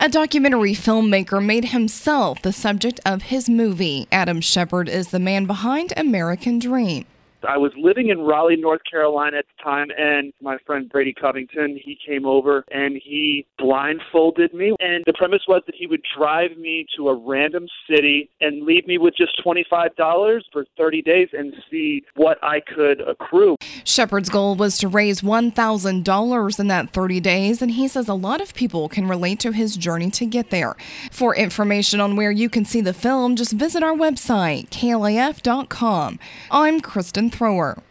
A documentary filmmaker made himself the subject of his movie. Adam Shepard is the man behind American Dream. I was living in Raleigh, North Carolina at the time, and my friend Brady Covington, he came over and he blindfolded me. And the premise was that he would drive me to a random city and leave me with just $25 for 30 days and see what I could accrue. Shepard's goal was to raise $1,000 in that 30 days, and he says a lot of people can relate to his journey to get there. For information on where you can see the film, just visit our website, klaf.com. I'm Kristen Thrower.